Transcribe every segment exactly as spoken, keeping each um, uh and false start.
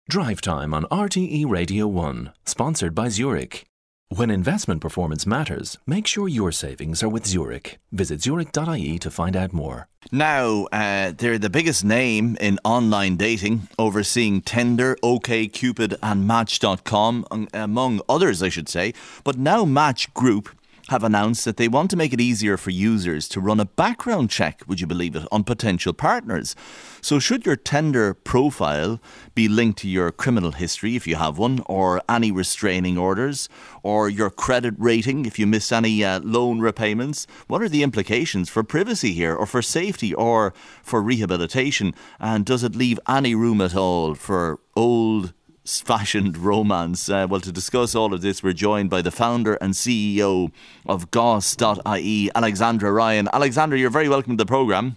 Drive Time on R T E Radio one, sponsored by Zurich. When investment performance matters, make sure your savings are with Zurich. Visit zurich dot I E to find out more. Now, uh, they're the biggest name in online dating, overseeing Tinder, OkCupid and Match dot com, among others, I should say. But now Match Group have announced that they want to make it easier for users to run a background check, would you believe it, on potential partners. So should your Tinder profile be linked to your criminal history, if you have one, or any restraining orders, or your credit rating, if you miss any uh, loan repayments? What are the implications for privacy here, or for safety, or for rehabilitation? And does it leave any room at all for old fashioned romance? Uh, well, to discuss all of this, we're joined by the founder and C E O of Goss dot I E, Alexandra Ryan. Alexandra, you're very welcome to the programme.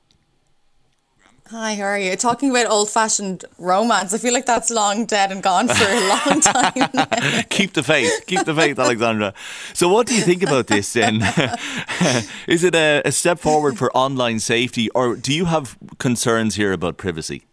Hi, how are you? Talking about old-fashioned romance, I feel like that's long dead and gone for a long time now. Keep the faith, keep the faith, Alexandra. So what do you think about this then? Is it a, a step forward for online safety, or do you have concerns here about privacy?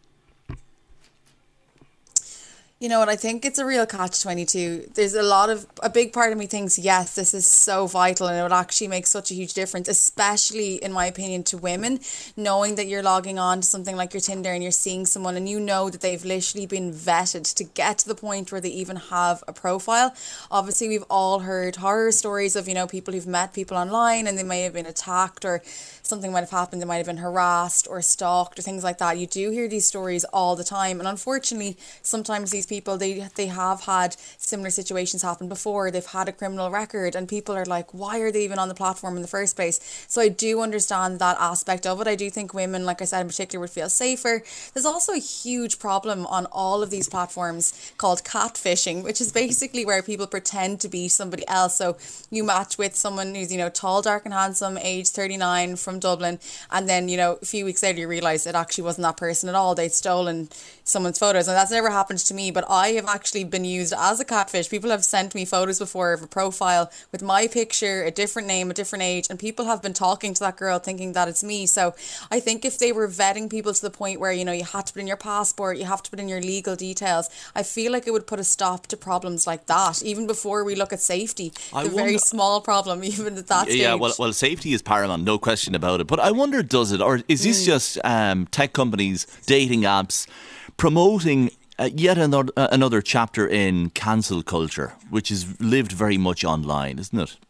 You know what, I think it's a real catch twenty-two. There's a lot of, a big part of me thinks, yes, this is so vital and it would actually make such a huge difference, especially in my opinion to women, knowing that you're logging on to something like your Tinder and you're seeing someone and you know that they've literally been vetted to get to the point where they even have a profile. Obviously, we've all heard horror stories of, you know, people who've met people online and they may have been attacked or something might have happened, they might have been harassed or stalked or things like that. You do hear these stories all the time, and unfortunately sometimes these people, they they have had similar situations happen before. They've had a criminal record and people are like, why are they even on the platform in the first place? So I do understand that aspect of it. I do think women, like I said in particular, would feel safer. There's also a huge problem on all of these platforms called catfishing, which is basically where people pretend to be somebody else. So you match with someone who's, you know, tall, dark and handsome, age thirty-nine, from Dublin, and then, you know, a few weeks later you realise it actually wasn't that person at all. They'd stolen someone's photos, and that's never happened to me, but I have actually been used as a catfish. People have sent me photos before of a profile with my picture, a different name, a different age, and people have been talking to that girl thinking that it's me. So I think if they were vetting people to the point where, you know, you had to put in your passport, you have to put in your legal details, I feel like it would put a stop to problems like that, even before we look at safety. I the wonder, very small problem, even at that stage. Yeah, well, well, safety is paramount, no question about it. But I wonder, does it, or is this mm. just um, tech companies, dating apps, promoting uh, yet another, uh, another chapter in cancel culture, which is lived very much online, isn't it?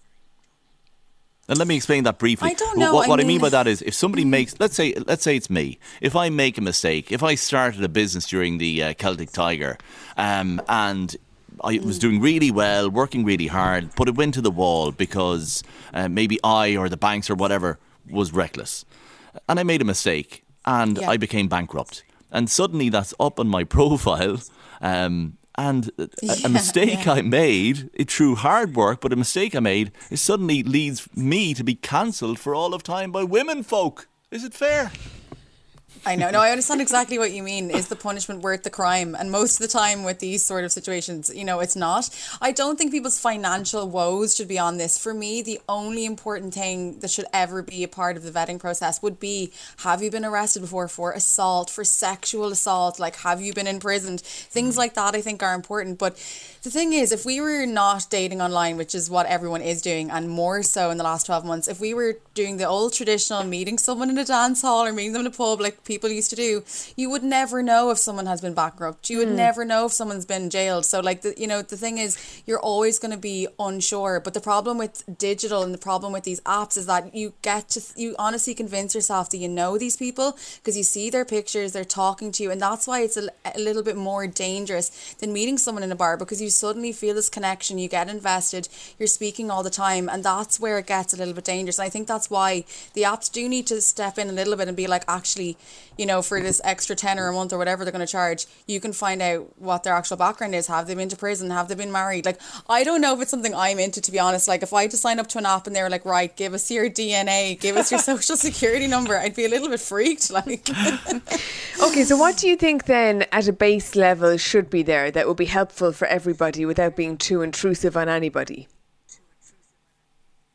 And let me explain that briefly. I don't know. What, what I, mean, I mean by that is, if somebody makes, let's say, let's say it's me. If I make a mistake, if I started a business during the uh, Celtic Tiger, um, and I was doing really well, working really hard, but it went to the wall because uh, maybe I or the banks or whatever was reckless, and I made a mistake, and yeah. I became bankrupt. And suddenly that's up on my profile, um, and a, yeah, a mistake yeah. I made, it through hard work, but a mistake I made, it suddenly leads me to be cancelled for all of time by women folk. Is it fair? I know. No, I understand exactly what you mean. Is the punishment worth the crime? And most of the time with these sort of situations, you know, it's not. I don't think people's financial woes should be on this. For me, the only important thing that should ever be a part of the vetting process would be, have you been arrested before for assault, for sexual assault? Like, have you been imprisoned? Things like that I think are important. But the thing is, if we were not dating online, which is what everyone is doing, and more so in the last twelve months, if we were doing the old traditional meeting someone in a dance hall or meeting them in a pub like people used to do, you would never know if someone has been bankrupt. You would mm. never know if someone's been jailed. So like, the, you know, the thing is, you're always going to be unsure. But the problem with digital and the problem with these apps is that you get to, you honestly convince yourself that you know these people because you see their pictures, they're talking to you. And that's why it's a, a little bit more dangerous than meeting someone in a bar, because you suddenly feel this connection, you get invested, you're speaking all the time. And that's where it gets a little bit dangerous. And I think that's why the apps do need to step in a little bit and be like, actually, you know, for this extra tenner a month or whatever they're going to charge, you can find out what their actual background is. Have they been to prison? Have they been married? Like, I don't know if it's something I'm into, to be honest. Like, if I had to sign up to an app and they were like, right, give us your D N A, give us your social security number, I'd be a little bit freaked. Like, okay, so what do you think then at a base level should be there that would be helpful for everybody without being too intrusive on anybody?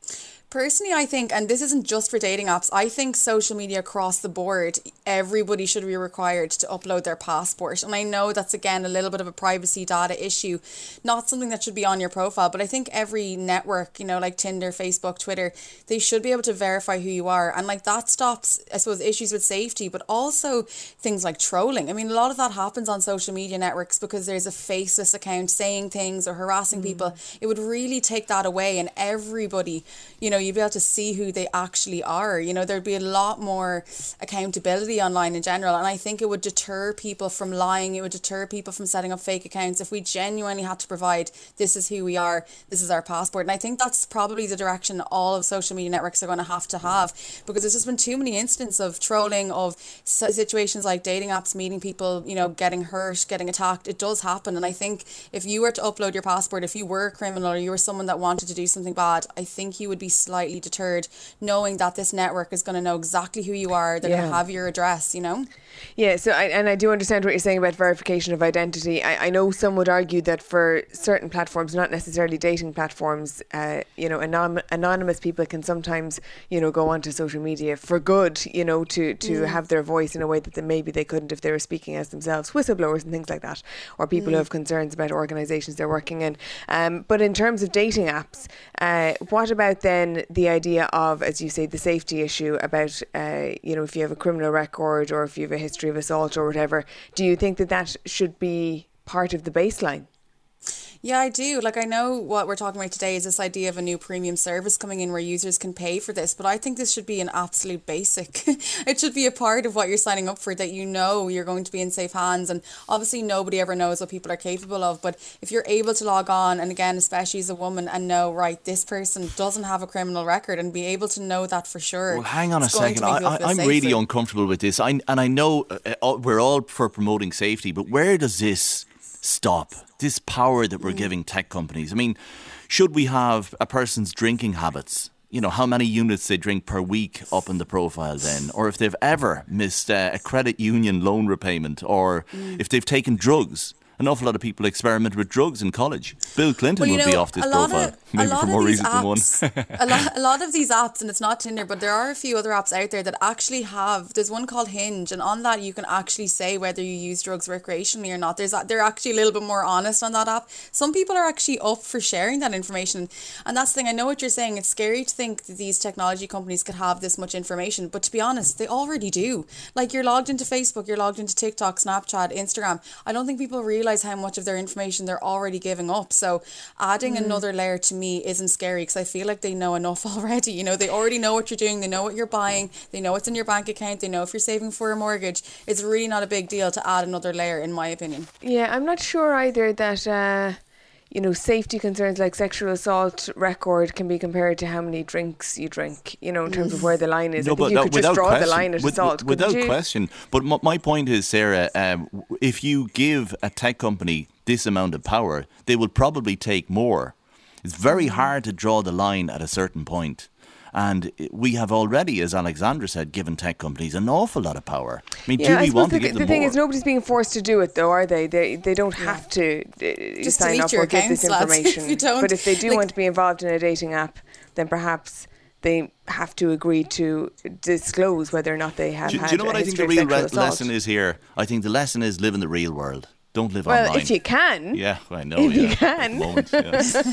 Personally, I think, and this isn't just for dating apps, I think social media across the board, everybody should be required to upload their passport. And I know that's, again, a little bit of a privacy data issue, not something that should be on your profile. But I think every network, you know, like Tinder, Facebook, Twitter, they should be able to verify who you are. And like that stops, I suppose, issues with safety, but also things like trolling. I mean, a lot of that happens on social media networks because there's a faceless account saying things or harassing mm. people. It would really take that away, and everybody, you know, you'd be able to see who they actually are. You know, there'd be a lot more accountability online in general, and I think it would deter people from lying. It would deter people from setting up fake accounts if we genuinely had to provide, this is who we are, this is our passport. And I think that's probably the direction all of social media networks are going to have to have, because there's just been too many instances of trolling, of situations like dating apps, meeting people, you know, getting hurt, getting attacked. It does happen. And I think if you were to upload your passport, if you were a criminal or you were someone that wanted to do something bad, I think you would be slightly deterred, knowing that this network is going to know exactly who you are. They're yeah. going to have your address, you know? Yeah, so I, and I do understand what you're saying about verification of identity. I, I know some would argue that for certain platforms, not necessarily dating platforms, uh, you know, anon- anonymous people can sometimes, you know, go onto social media for good, you know, to, to mm. have their voice in a way that they, maybe they couldn't if they were speaking as themselves, whistleblowers and things like that, or people mm. who have concerns about organisations they're working in. Um, but in terms of dating apps, uh, what about then the idea of, as you say, the safety issue about, uh, you know, if you have a criminal record or if you have a history of assault or whatever, do you think that that should be part of the baseline? Yeah, I do. Like, I know what we're talking about today is this idea of a new premium service coming in where users can pay for this, but I think this should be an absolute basic. It should be a part of what you're signing up for, that you know you're going to be in safe hands. And obviously nobody ever knows what people are capable of, but if you're able to log on, and again, especially as a woman, and know, right, this person doesn't have a criminal record, and be able to know that for sure. Well, hang on a second. I, I, I'm safer. really uncomfortable with this. I, and I know uh, we're all for promoting safety, but where does this stop? This power that we're mm. giving tech companies. I mean, should we have a person's drinking habits? You know, how many units they drink per week up in the profile then? Or if they've ever missed uh, a credit union loan repayment, or mm. if they've taken drugs. An awful lot of people experiment with drugs in college. Bill Clinton well, would know, be off this profile, of, maybe for more reasons apps, than one. a, lot, a lot of these apps, and it's not Tinder, but there are a few other apps out there that actually have, there's one called Hinge, and on that you can actually say whether you use drugs recreationally or not. There's They're actually a little bit more honest on that app. Some people are actually up for sharing that information, and that's the thing. I know what you're saying. It's scary to think that these technology companies could have this much information, but to be honest, they already do. Like, you're logged into Facebook, you're logged into TikTok, Snapchat, Instagram. I don't think people realise how much of their information information they're already giving up. So adding mm. another layer to me isn't scary, because I feel like they know enough already. You know, they already know what you're doing, they know what you're buying, they know what's in your bank account, they know if you're saving for a mortgage. It's really not a big deal to add another layer, in my opinion. Yeah, I'm not sure either that uh you know, safety concerns like sexual assault record can be compared to how many drinks you drink, you know, in terms of where the line is. No, I think but you no, could just draw question, the line at with, assault. Without you? question. But m- my point is, Sarah, um, if you give a tech company this amount of power, they will probably take more. It's very hard to draw the line at a certain point. And we have already, as Alexandra said, given tech companies an awful lot of power. I mean, yeah, do we want the, to give them the thing more? is, nobody's being forced to do it, though, are they? They they don't yeah. have to uh, Just sign up or get this information. If you don't. But if they do like, want to be involved in a dating app, then perhaps they have to agree to disclose whether or not they have do, had do you know what a I think the real re- lesson is here? I think the lesson is live in the real world. Don't live well, online. Well, if you can. Yeah, I know. If yeah, you can. Moment, yeah.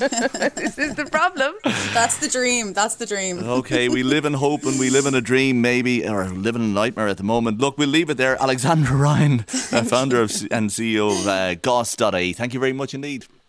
This is the problem. That's the dream. That's the dream. Okay, we live in hope and we live in a dream, maybe, or live in a nightmare at the moment. Look, we'll leave it there. Alexandra Ryan, uh, founder of and C E O of uh, Goss dot I E. Thank you very much indeed.